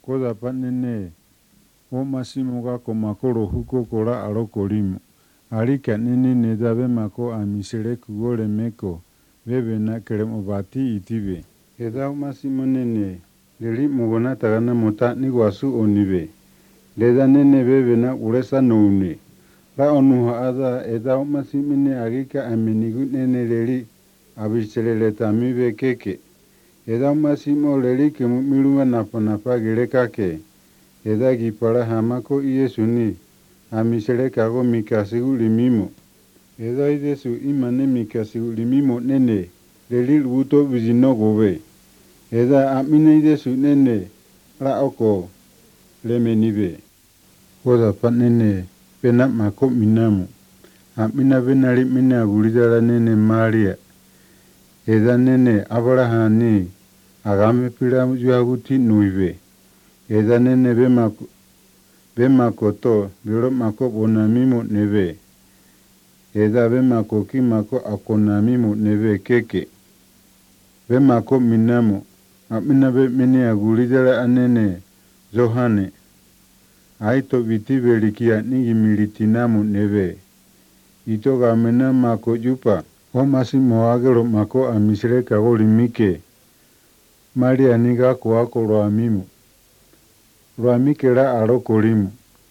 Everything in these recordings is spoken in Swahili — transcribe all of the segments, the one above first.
Koda panene o masimo kako makoro huko kora aroko limu. Alika nene nedabe mako amisere kugole meko bebe na kerem obati itibe. Eda o masimo nene leli mugona tagana mota ni wasu onibe. Leda nene bebe na uresa noune. La onuha ada eda o masimine agika amenigu nene leli abisele tamibe keke. Eda o masimo leli kemu milunga napa gelekake. Eda gipara hamako Yesuni amisele kago mikasigu limimo. Eda idesu imane mikasigu limimo nene leli luto vizino gobe. Eda amine idesu nene la oko lemenibe. Koda pa nene pena mako minamu. Amina benali mina agulidala nene Maria. Eda nene Abrahani agame pila juaguti nuive. Eda nene bemako to biro mako bonamimo neve. Eda bemako ki mako akonamimo neve keke. Bemako minamu. Amina be mene agulidala anene Zohane. Aito vitibe likia ningi militinamu neve. Ito gamena mako jupa. O masimo agero mako amisire kago limike. Maria niga kuako roamimu. Roamike la aroko limu.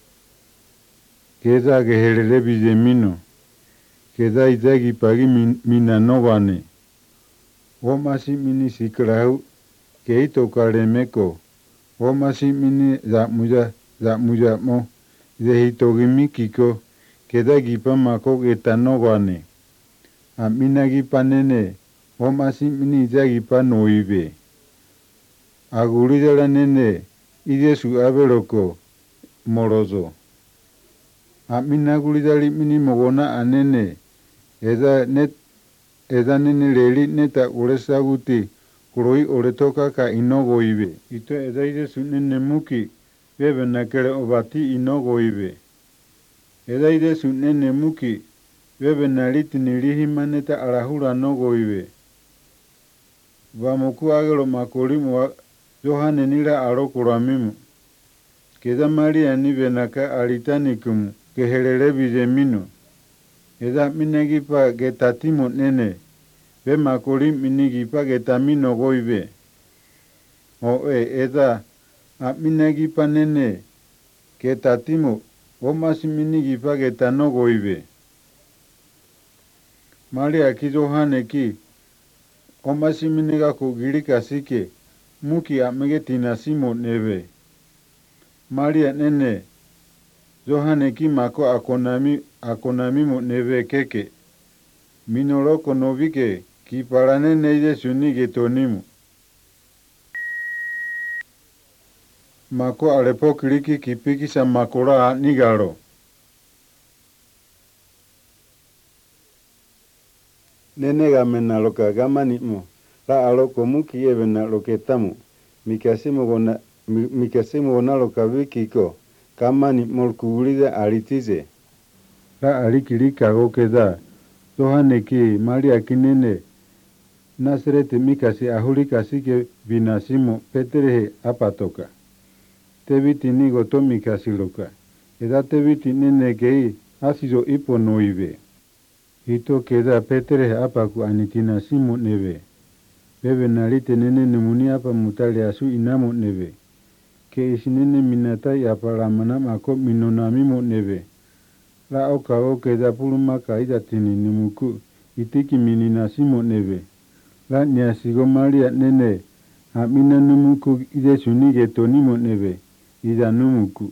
Keda gehelele bizemino. Keda idagi pagi minanovane. O masimini sikrau. Keito kalemeko. O masimini za muja mo. Zehito gimikiko. Keda gipa mako getanovane. Amina gipa nene. O masimini za gipa noibe. Agulidala nene. Idesu aberoko morozo. Amina agulidali mini mogona anene. Eda nene leli neta uresa guti. Kuroi oretoka ka inogo ibe. Ito eda idesu nene muki. Bebe nakele obati inogo ibe. Eda idesu nene muki. Bebe naliti nilihi maneta arahura nogo ibe. Vamoku agelo makolimu wa Yohane nila arokuramimu. Keda Maria nibe naka alitanikumu. Kehelele bizemino. Eda minagipa getatimo nene. Be makolim minigipa getamino goibe. Eda minagipa nene. Getatimo. Omasi minigipa getano goibe. Maria ki Yohane ki. Omasi miniga kugirika sike. Muki amege tinasimo neve. Maria nene. Yohane ki mako akonamimo neve keke. Minoroko novike ki para nene ide suni getonimu. Mako alepo kiriki kipiki sa makora nigaro. Nene gamena loka gamanimo. La aloko muki ebe na loketamu. Mikasimo gona loka vikiko. Kamani molkugulida alitize. La alikilika gokeda. Yohane ki Maria kinene. Nasrete mikasi ahulika ke binasimo peterehe apatoka. Tebiti nigo to mikasi loka. Eda tebiti nene kei asizo ipo noibe. Ito keda peterehe apaku anitina simo neve. Bebe nalite nene nemuni apa mutali asu inamo neve. Ke isi nene minatai apa ramana mako minonamimo neve. La oka oke da puluma kaida tini nemuku. Itiki mininasimo neve. La niasigo Maria nene. Amina nemuku ide sunige tonimo neve. Ida numuku.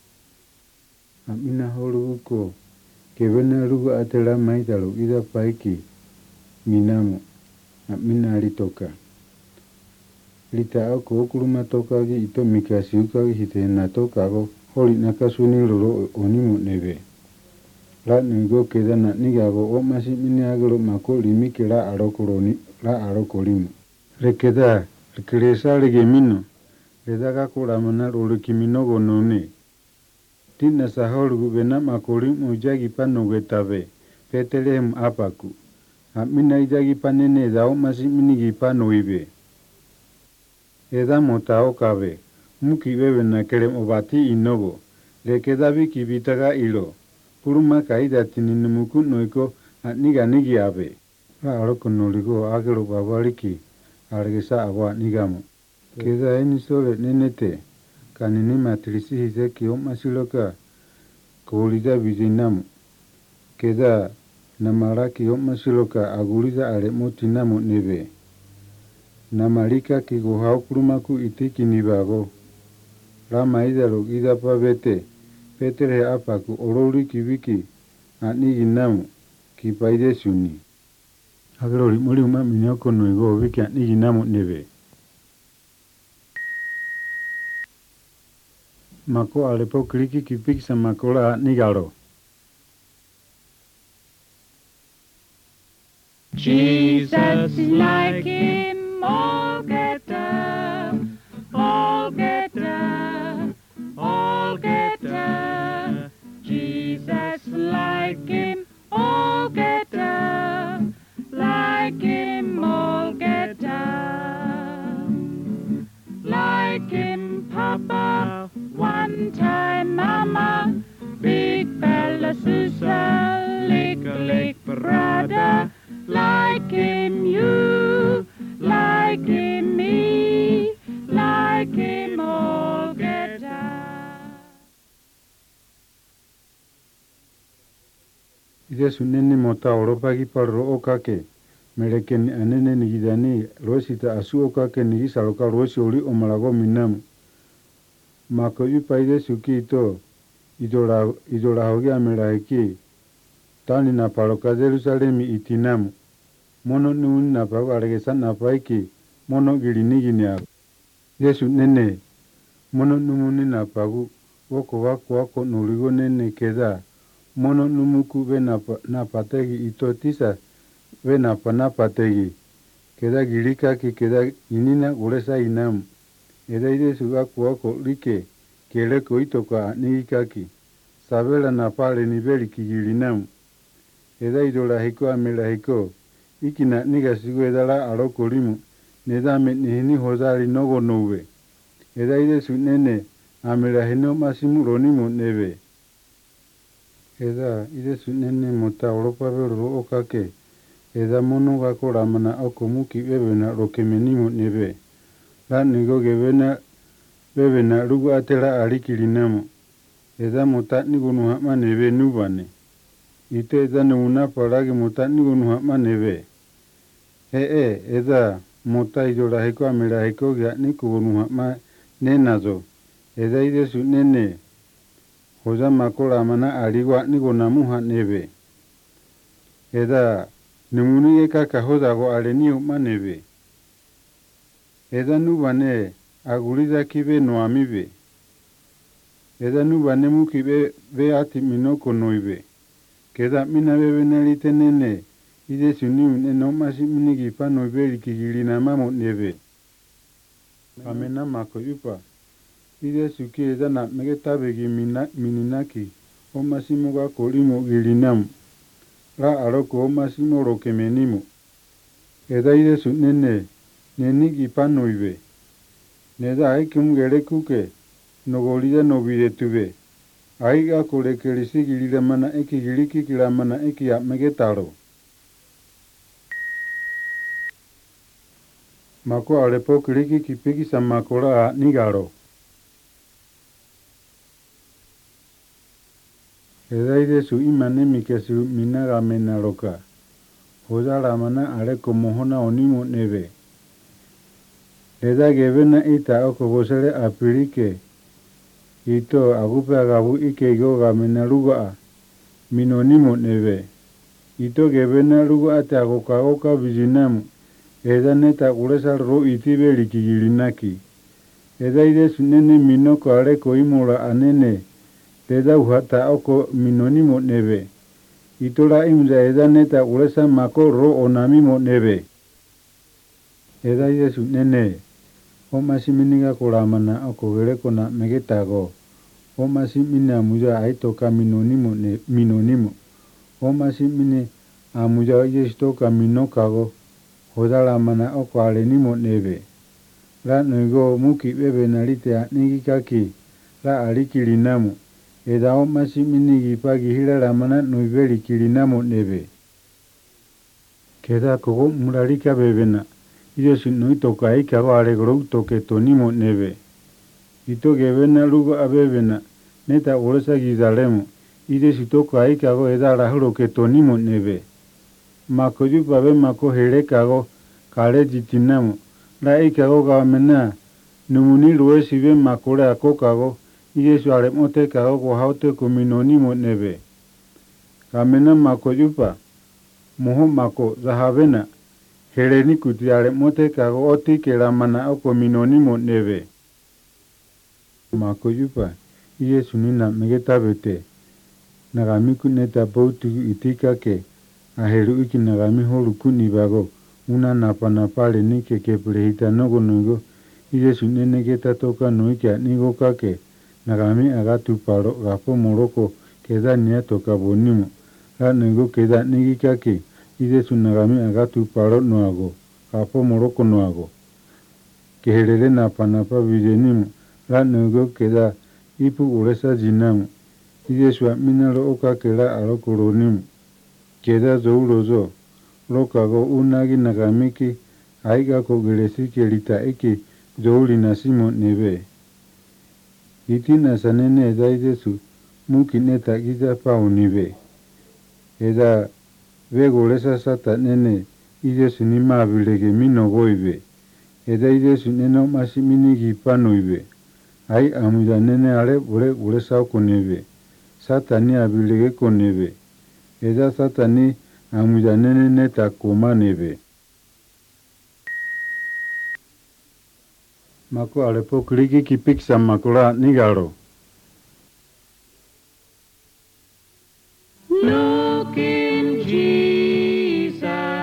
Amina horuko. Kevena rugu atela maitalo ida paiki. Minamu. Amina alitoka. Lita ako okuruma toka gi ito mikasi ukagi hite na toka go holi nakasuni loro onimu neve. La nigo keda na nigago o masi mini agro mako limike la arokolimu. Rekeda rekeresa legemino. Redaga kuramana rolikiminogo none. Tina saholu bena makolimu jagi panogetabe. Petelehem apaku. Amina ijagi panene dao masi mini gipano ibe. Eda motao kabe. muki bebe na kerem obati inogo, le kedabi kibitaga ilo, puruma kaida tininimuku noiko niga nigi abe. Ra aroko noligo agero babariki, argesa awa nigamo. Keda eni sole nenete, kanini matrisi hizeki omasiloka, kuulida bizinamu. Keda namaraki omasiloka agulida ale motinamu nebe. Namalika kigohau kurumaku itiki nibago. Rama idalo idapa bete, petere apaku orori kibiki, nigi namu, kipaide suni. Agero limuli minoko noigo wiki nigi namu nebe. Mako alepo kliki kipiki sa makola nigaro. Jesus like him, all get down, all get down, all get down. Jesus like him, all get down, like him, all get down. Like him, Papa, one time, Mama, big fella, Susa, lick, brother. Like him you, like him me, like him all get down. Ide suneni mota oropagi parro okake, merekeni anene nigidani, roesita asu okake nigisaloka roesi oli omalago minamu. Mako yupa ide suki ito, idola hogi amelahiki, tani na paroka Jerusalemi itinamu. Mono nuni na pagu aregesa na paiki, mono gilinigi ni agu. Yesu nene, mono numuni na pagu, wako nuligo nene keda, mono numuku ve na pategi ito tisa, ve na pategi, keda gilikaki keda inina uresa inamu. Eda Yesu wako like, keleko itoka nigikaki, sabela na pale nibeli kigilinamu. Eda idola hiko amela hiko, ikina niga sigo edala aroko limu, nedame nihini hozali nogo nowe. Eda Yesu nene, amela hino masimu ronimu nebe. Eda Yesu nene mota oropa vero okake, eda mono gako ramana oko muki bebena rokemenimu nebe. La nigo gebena bebena lugu atela alikilinamu. Eda mota nigo nuhama nebe nubane. Ite eda nuna palagi mota nigo nuhama nebe. Eda mota idola heko amela heko gya niko nuhama nenazo. Eda Yesu nene hoza makola mana aligwa nigo namuha nebe. Eda numuni eka kahoza go aleniu manebe. Eda nubane agulida kibe noamibe. Eda nubane mukibe be ati minoko noibe. Keda mina bebe nalite nene, ide suniu neno masi minigi pa noibe kigilina mamo nebe. Amena mako yupa. Ide suki eda na megetabegi mininaki, o masimo ga kolimo gilinamu. La aroko o masimo rokemenimu. Eda ide su nene, nenigi pa noibe. Neda aiki mgere kuke, nogolida nobide tube. Aiga kole kelisi gilida mana eki giliki kila mana eki ya megetaro. Mako alepo kiliki kipiki sa makola nigaro. Eda ide su imane mikesu minaga menaroka. Hoza ramana aleko mohona onimu nebe. Eda gebena ita oko gosele apirike. Ito agupe agabu ike yoga menaruga minonimu nebe. Ito gebena ruga ate agoka bizinamu. Eda neta kuresa ro itibe likigilinaki. Eda ide sunene minoko aleko imura anene. Eda uhata oko minonimu nebe. Itola imza eda neta kuresa mako ro onamimu nebe. Eda ide sunene. Omasi miniga koramana oko gereko na megetago. Omasi mine amuja aitoka minonimu. Omasi mine amuja yestoka minokago. Hodala mana oko alenimu nebe. la nuigo muki bebe narite nigikaki la alikilinamu. Edao masi minigi pagi hila ramana nuibeli kilinamu nebe. Keda kogo muralika bebena. Idesu nuitoka ikago alegoro toke tonimo nebe. Ito gebena lugo abebena. Neta uresa gizalemu. Idesu toka ikago edara huro ke tonimo nebe. Mako yupa be mako hele kago kare jitinamu. La ikago gamena numuni luesi be makore ako kago. Idesu alemote kago ko haute kuminonimo nebe. Kamena mako yupa. Moho mako zahabena. Heleni kuti alemote kago oti ke ramana o kuminonimo nebe. Mako yupa. Idesu nina megetabete. Nagami kuneta poutu itika ke. Aheru iki nagami holu kuni bago. Una napa ni ke plehita nogo nogo. Idesu nene geta toka noikia nigo kake. Nagami agatu paro gapo moroko keda nia toka bonimo. La nego keda nigi kake. Idesu nagami agatu paro noago. Gapo moroko noago. Kehelele napa videnimo. La nego keda ipu uresa jinamu. Idesu minalo oka kela alokoronimo. Keda zourozo. Lokago unagi nagamiki. Aiga kogelesi kelita eki zouli nasimo nebe. Iti nasanene eda idesu. Muki neta giza pao nibe. Eda vego lesa sata nene. Idesu nima abilege mino goibe. Eda idesu neno masi minigi pano ibe. Ai amuda nene ale ule sao konebe. Sata ni abilege konebe. Eda sata ni amuda nene neta koma nebe. Mako alepo kliki ki piksa makura nigaro. Look in Jesus,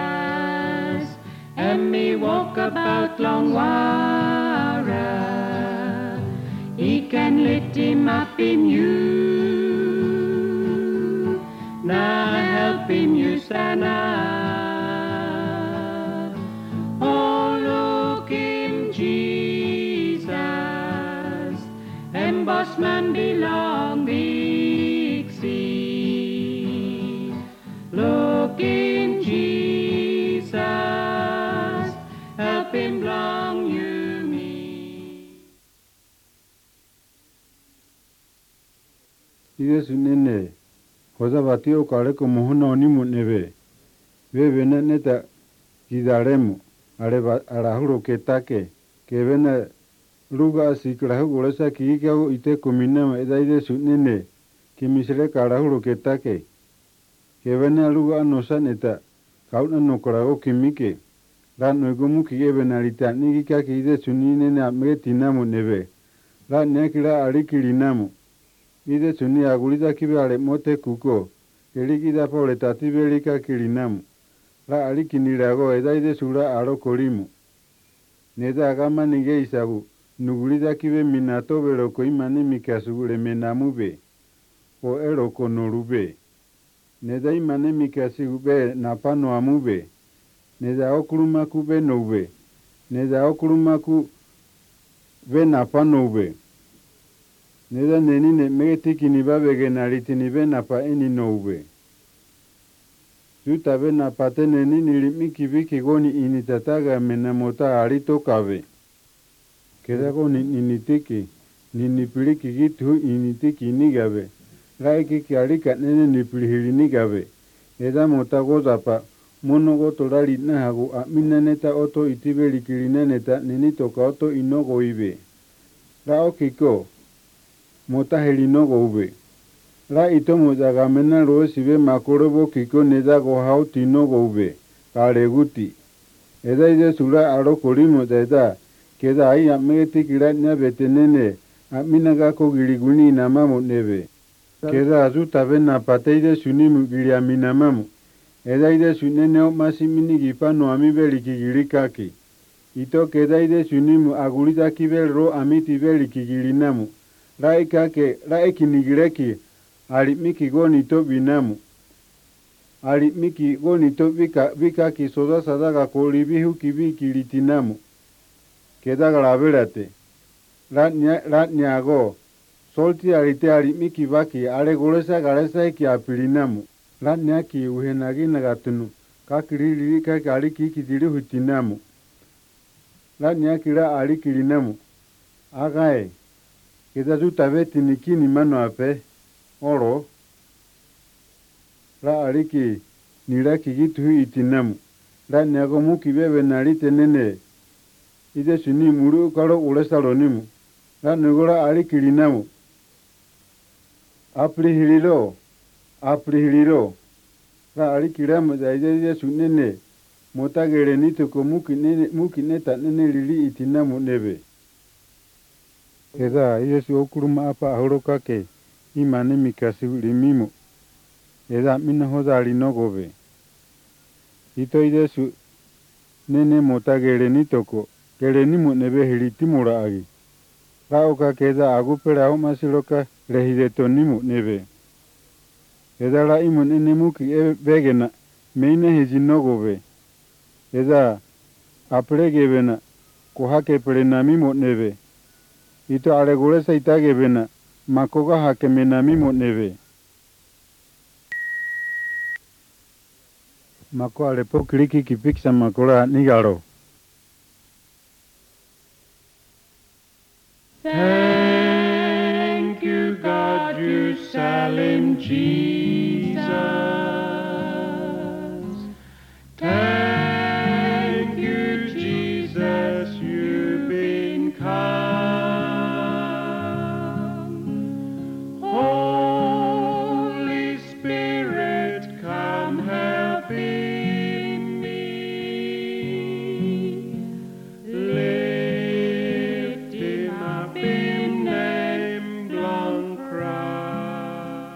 and me walk about long while. He can lift him up in you, now helping you stand up. Oh, look in Jesus, and bossman belong big sea. Look in Jesus, help him belong you me. Idesu nene. Hoza batio kare ko mohona onimu nebe. Bebe neta gidaremu. Arahuro ketake. Kebena luga asikrahu uresa kiikago ite kuminama eda idesu nene. Kimisere karahuro ketake. Kebena luga anosa neta. Kauna nokrago kimike. La noegomu kigebe narita nigika ki idesu nene amegetinamu nebe. La nekira alikilinamu. Idesu ni agulida kibe alemote kuko. Elikida pole tatibelika kilinamu. La alikinirago eda idesu la alokolimu. Neda agama nige isagu. Nugulida kibe minato beroko imani mikasugule menamube. O eroko norube. Neda imane mikasugube napano amube. Neda okurumaku be noube. Neda okurumaku be napano ube. Neda nenine megetiki nibabege naritini be napa eni noube. Zuta be napate nenini limiki biki goni initataga menamota arito kabe. Keda goni initiki, ninipiliki gitu initiki nigabe. Laiki kialika nene nipilihili nigabe. Eda mota gozapa, mono gotolali nahagu amina neta oto itibeli kilineneta nenitoka oto inogo ibe. La okiko. Mota helinogo ube. La ito mozagamena roesibe makorobo kiko nedago hauti nogo ube. Kare guti. Eda idesu la alokolimo eda. Keda ai amegeti kira nyabete nene. Aminagako giliguni inamamu nebe. Keda azuta bena pate idesu nimu gili aminamamu. Eda idesu nene o masi minigi pano amibeli kigirikaki. Ito keda idesu nimu agulida kibel ro amiti beli kigilinamu. Laiki nigireki, alimiki goni to binamu. Alimiki goni to vika ki soda sadaga kolibihu kibiki litinamu. keda galabirate. Rat nyago, solti arite arimiki baki, are golesa galesa ki apirinamu. Rat nyaki uhenagi nagatunu, kakiri kakari kikidiri hutinamu. Rat nyaki ra arikirinamu. Agae, keda zutabeti nikini mano ape, oro. Ra ariki niraki gitu itinamu. Rat nyago muki bebe narite nene. Ide suni muru karo ulesalonimu. Rat nugora arikirinamu. Aprihiliro. Ra arikiramu da ide sunene. Mota gere nituko muki neta nene lili itinamu nebe. Eda ide su okuruma apa ahoroka ke. Imane mikasi limimu. Eda mina hoda alinogobe. Ito ide su nene mota gere nitoko. Gere nimu nebe hilitimura agi. Raoka keda agupera o masiroka rehideto nimu nebe. Eda la imu nene muki begena meine hejinogobe. Eda apregebena kohake perenamimo nebe. Ito areguresa itagebena makoga hake menamimo nebe. Mako alepo kliki kipiksa makora nigaro. Thank you, God, you Salim Jesus. Thank you, Jesus, you've been come. Holy Spirit, come help in me. Lift him up in name long cry.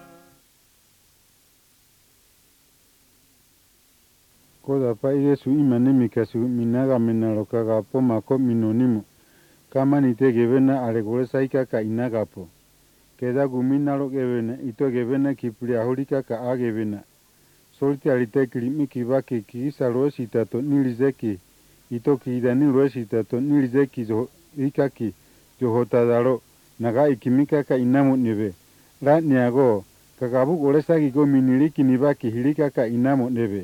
Koda pa ide su imane mikasu minaga menaroka gapo mako minonimu. Kama nite gebena areguresa ikaka inagapo. Keda guminaro gebena ito gebena kipri ahurika ka agebena. Solti alite kilimi kibaki kisa roesi tato nilizeki. Ito kidani roesi tato nilizeki ikaki johotadaro. Naga ikimika ka inamu nebe. Rat niago kakabu golesagi go miniriki nibaki hilika ka inamu nebe.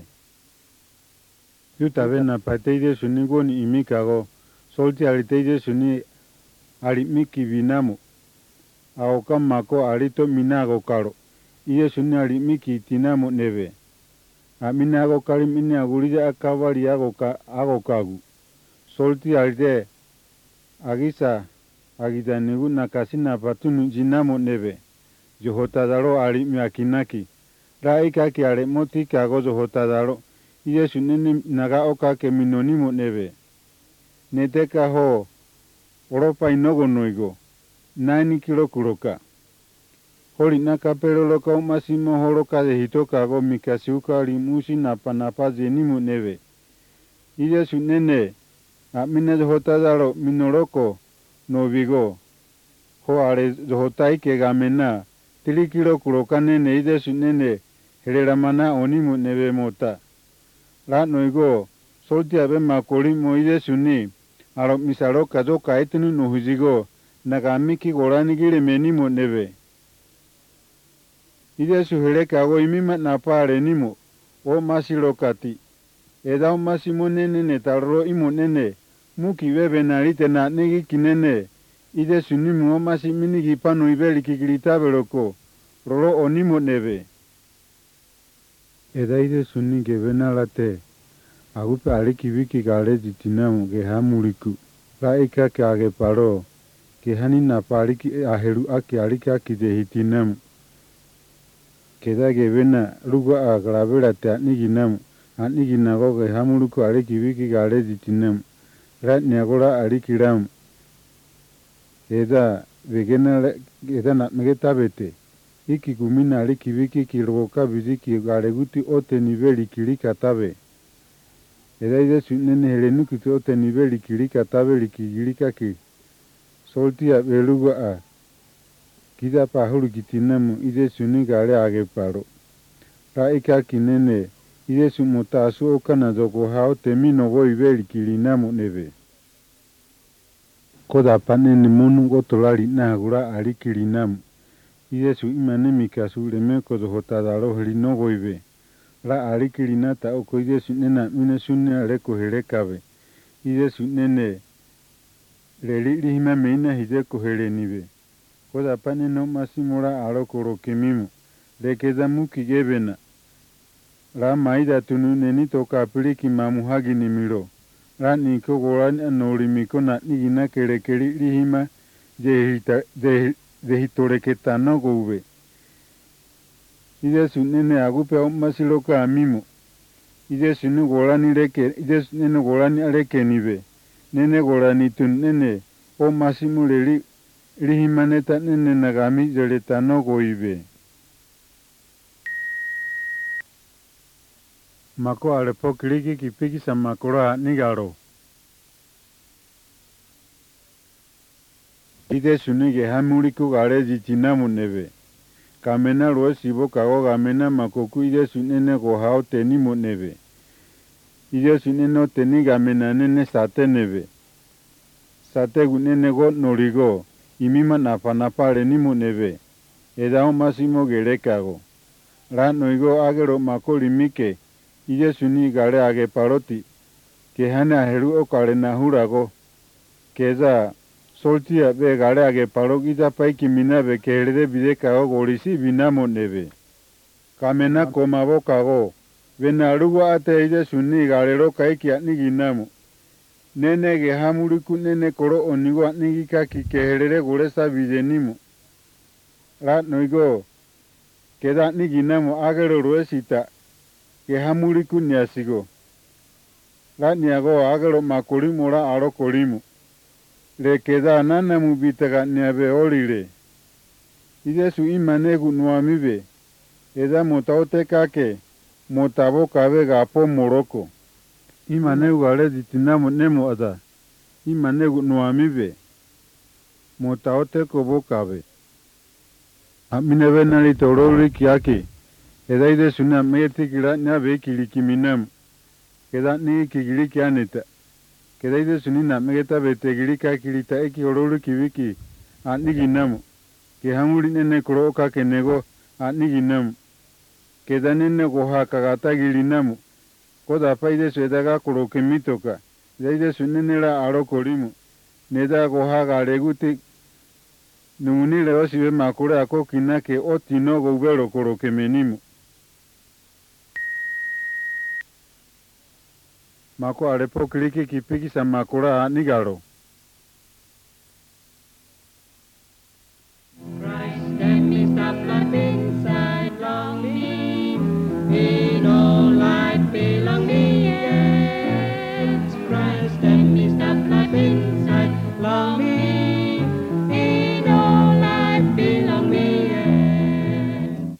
Yuta bena pateide suni go ni imikago. Solti aliteide suni arimiki binamu. Aoka mako alito minago karo. Iye suni arimiki itinamu nebe. Aminago kari mini aguride akabari agokagu. Solti alite agisa agidanigu nakasina patunu jinamu nebe. Johotadaro arimi akinaki. Raikaki ale moti kago johotadaro. Iye sunene naga okake minonimu nebe. Neteka ho oropa inogo noigo. 9 kilo kuroka. Hori nakapero loka umasimo horoka de hitoka go mikasiuka limusi napa zenimu nebe. Iye sunene amine johotadaro minoroko no bigo. Ho are johotai ke gamena 3 kilo kuroka nene ide sunene hereramana onimu nebe mota. La noigo solti abe makori mo ide suni aro misaro kazo kaitunu no hujigo nagamiki gorani gire menimo nebe. Ide suhere kago imima napare nimo o masirokati. Eda o masimo nene netaro imo nene muki bebe narite na negi kinene. Ide sunimu o masi minigi pano iberi kikiritabeloko roro onimo nebe. Eda ide suni gebena late. Agupe aliki wiki gale jitinamu ge hamuliku. Raika ke age paro. Ke hani napa aliki aheru ake aliki akide hitinamu. Keda gebena rugo agrabela te aniginamu. Aniginago ge hamuliku aliki wiki gale jitinamu. Rat nyagora aliki ramu. Eda vegena eda natmegetabete. Iki kumina aliki wiki kiroka biziki gale guti ote niveli kilika tabe. Eda ide sunene helenuki ke ote niveli kilika tabe likigilika ki. Solti ya belugo a. Kida pahuru kitinamu ide suni gale age paro. Raika kinene Yesu mutasu okana zogo hao temino go ibeli kilinamu nebe. Koda panene monu gotolari na gura alikilinamu. Idesu imane mikasu leme kodo hotadaro helinogo ibe. La alikilinata oko idesu nena mine sunne aleko helekabe. Idesu nene lelili hima meina hideko helenibe. Koda panene masimura alokoro kemimu. Lekeza muki gebena. La maida tunu neni toka apiliki mamuhagi ni miro. La niko gorani anorimiko na nigina kelekeli lihima dehitoreketano goube. Idesu nene agupe masiloka amimo. Idesu nene gorani aleke nibe. Nene gorani tun nene o masimuleli lihima neta nene nagami zeletano goibe. Mako alepo kiliki kipiki sa makora nigaro. Idesu nige hamuliku gare jitinamu nebe. Kamena roe sibo kago gamena makoku idesu nene go hao tenimo nebe. Idesu nene o teni gamena nene sate nebe. Sate gu nene go norigo. Imima napa lenimo nebe. Edao masimo gerekago. La noigo agero mako limike. Idesu ni gare age paroti. Kehane aheru o kare nahurago. Keza soltia be gare age parogida paiki minabe keherede bidekago gorisi binamo nebe. Kamena komabo kago. Bena arugo ate idesu ni garero kaiki atniginamo. Nene ge hamuriku nene koro onigo atnigika ki keherede goresa bidenimo. La noigo. Keda atniginamo agero ruesita. Ke hamuriku niasigo. La niago agero makorimora aro korimu. Le queda nana mubitaga niabe olire. Idesu imanegu nuamibe. Eda motaote kake. Motabo kabe gapo moroko. Imanegu gale ditinamo nemo ada. Imanegu nuamibe. Motaote kobo kabe. Aminebe nali torori kiaki. Eda idesu na megeti kira niabe kilikiminamu. Keda ni kigili kianeta. Keda idesu nina megeta betegili kakilita eki orori kiwiki. Atniginamu. Ke hamuri nene kuro oka kenego. Atniginamu. Keda nene goha kagata gilinamu. Koda pa idesu edaga kuro kemitoka. Eda idesu nene la aro korimu. Neda goha gareguti. Numunile osibe makure ako kinake otino gogero kuro kemenimu. Mako arepo kiliki kipiki sa makura nigaro. Christ, let me stop life inside longing. In all life belong me yet. Christ, let me stop life inside longing. In all life belong me yet.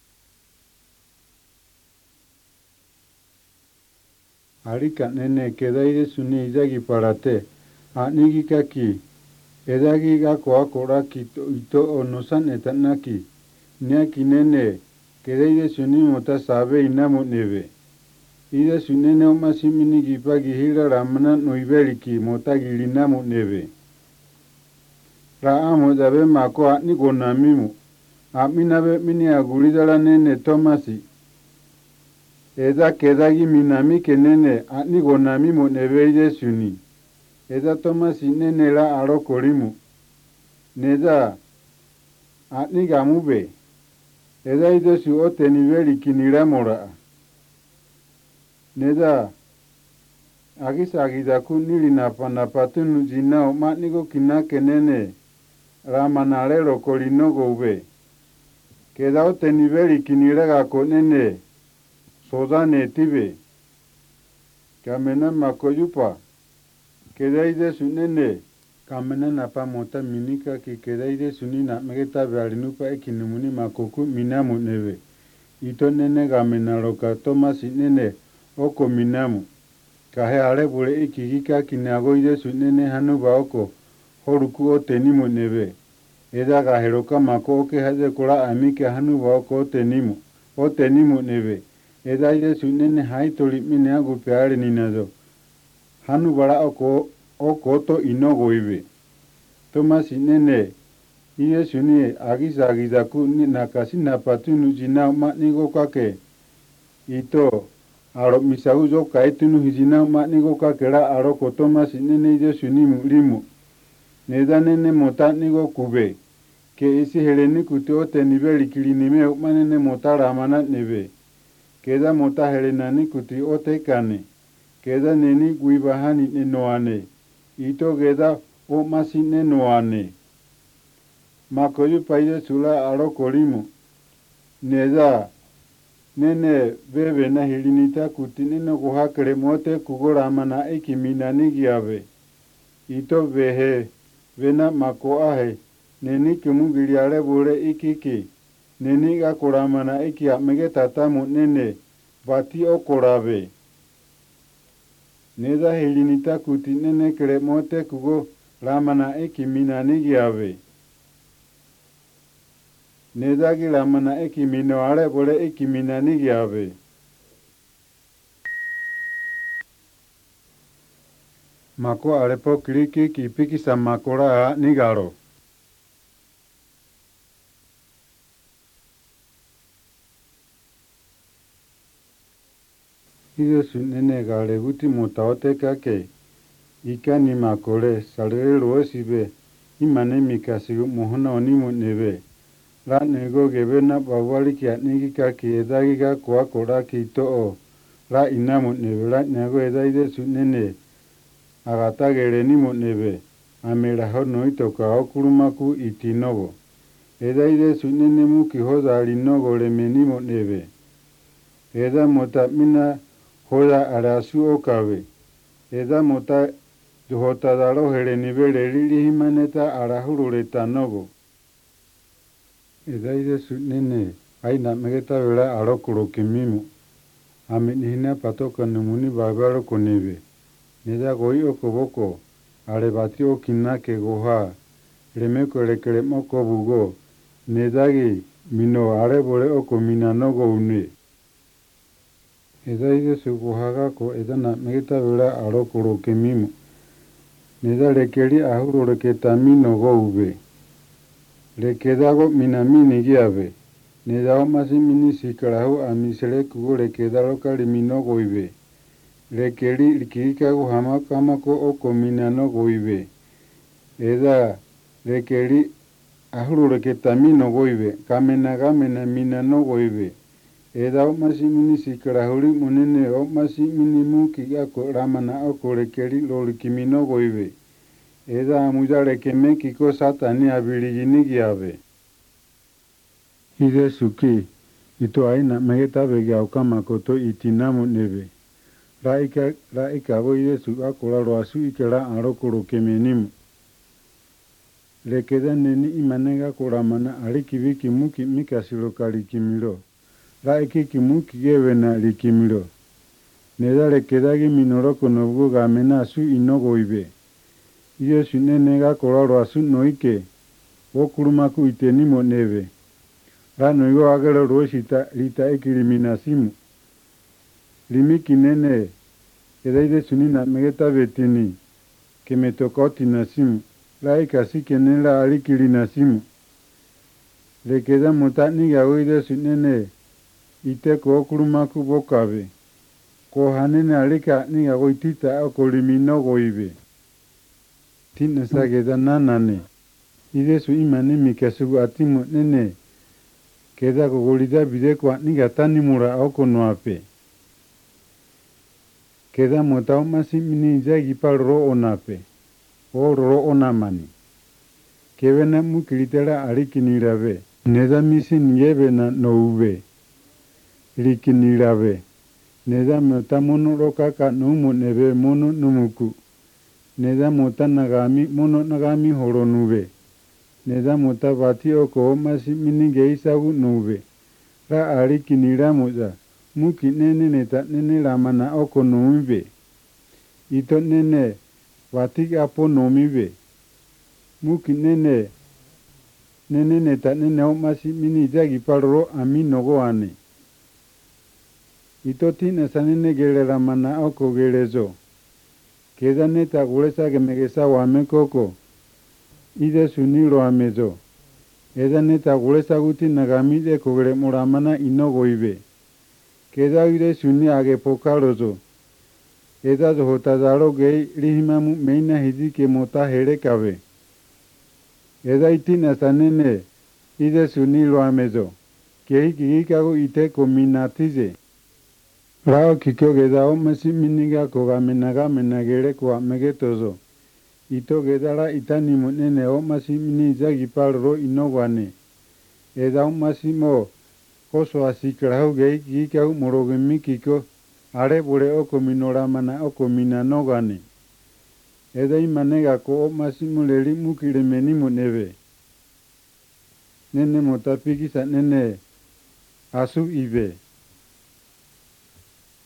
Arika nene keda idesu ni idagi parate. Atnigi kaki. Edagi gako akora kito ito onosan etanaki. Niaki nene. Keda idesu ni mota sabe inamu nebe. Idesu nene omasimini gipagi hira ramana noibeliki mota gilinamu nebe. Raamo dabe mako atnigo namimu. Aminabe mini aguridala nene tomasi. Eda kedagi minami kenene atnigo namimu nebe idesu ni. Eda tomasi nene la aro korimu. Neda atnigamube. Eda idesu ote niveli kiniramora. Neda agisa agidaku nili napatunu zinao matnigo kinake nene ramanarero kolinogo ube. Keda ote niveli kiniragako nene sodane tibe. Kamena makoyupa. Keda idesu nene. Kamena napa mota minika ki keda idesu nina megeta bealinupa ekinumuni makoku minamu nebe. Ito nene gamena roka tomasi nene oko minamu. Kahe arebule ikigika kinago idesu nene hanuba oko horuku o tenimu nebe. Eda gaheroka mako oke hade kura amike hanuba oko o tenimu nebe. Eda idesu nene haitoli mine agu peare ninado. Hanubara oko oto inogo ibe. Thomas nene iye suni agiza ku ni nakasi napatunu jina matnigo kake ito aro misauzo kaitunu hijina matnigo kakera aro ko Thomas nene iye suni limu neda nene motatnigo kube ke isi heleni kutote nibe likilinime manene motara amana nebe keda mota helenani kuti ote kane keda neni guibahani nenoane ito keda o masi nenoane makoyu paide sula aro kolimu neda nene bebe na hilinita kuti nene kuhakere mote kugora amana ekimina giave ito behe vena mako ahe neni kimugiliare bure ikiki neni gakoramana eki amege tatamu nene bati okorabe neda hilinita kuti nene kere mote kugo ramana eki minani giave neda gi ramana eki minoare bure eki minani giave mako arepo kliki kipiki samakora nigaro Ido sunene gale guti motaote kake ikani makore salere roesibe imane mikasigo mohona onimo nebe la nego gebe na bawali kia nigi kake edagi ga kwa kora ki to la inamo nebe la nego edaide sunene agata gere nimo nebe amera hono itoka okurumaku itinobo edaide sunene muki hoda alinogo lemenimo nebe eda mota mina hoda arasu okawe eda mota juhota daro hele nibele lili himaneta arahurure tanogo eda ide sunene aina megeta vela arokuro kimimu aminihina patoka numuni babaro konebe neda goi okoboko arebati okinake goha remeko lekere moko bugo nedagi mino arebore oko minanogo une eda ide suguhaga ko edana megeta vela arokuro kimimu neda lekeri ahuro leketa mino go ube lekedago minamini giave neda omasi mini sikarahu amisele kugo lekedaro kali mino go ibe lekeri likikago hamakamako oko minano go ibe eda lekeri ahuro leketa mino go ibe kamena minano go ibe eda omasi mini sikarahuri munene omasi mini muki ako ramana oko lekeri lolikimino go ibe eda amuja lekeme kiko satani abiligini giave ide suki ito aina megeta bege aukama koto itinamu nebe raika go ide su akola roasu ikera arokoro kemenimu lekeda neni imanega koramana alikibiki muki mikasiro kalikimiro raiki kimuki gewena likimiro neda lekedagi minoroko nobugo gamena su inogo ibe iyo sunene ga kororo asu noike okurumaku itenimo nebe ra noigo agero roshita lita ekiliminasimu limiki nene edaide sunina megeta betini kemetokoti nasimu la ikasi kenela alikili nasimu lekeda motani ga oide sunene iteko okurumaku bokabe ko hanene alika niga goitita okolimino goibe tina sageda nanane ide su imane mikasugu atimo nene keda gogolida bidekwa niga tanimura okonoape keda motao masi mini jagi palro onape o ro onamani kevena mukilitera alikinirabe neda misi nyebe na noube likinirabe neda mota mono rokaka numu nebe mono numuku neda mota nagami mono nagami horo nube neda mota bati oko masi mini geisagu nube ra alikinira moza muki nene neta nene ramana oko nube ito nene bati apo nomibe muki nene neta nene o masi mini jagi palro ami nogoane ito tina sanene gere ramana oko gerezo keda neta gulesa gemegesa wame koko ide sunilo amezo. Eda neta gulesa guti nagamide kogere muramana inogo ibe. Keda ide suni age pokarozo. Eda zohotazaro gei rihimamu meina hizike mota here kabe. Eda itina sanene ide sunilo amezo. Kehi kikikago ite kominatize. Rao kikyo gedao masi miniga kogamenaga menagere kwa megetozo. Ito gedara itani munene o masi miniza gipalro inogwane. Edao masi mo koso asikrao gei kikikago morogemi kiko are bure oko minoramana oko minanogane. Eda imanega ko o masi muleri mukire meni munebe. Nene motapiki sa nene asu ibe.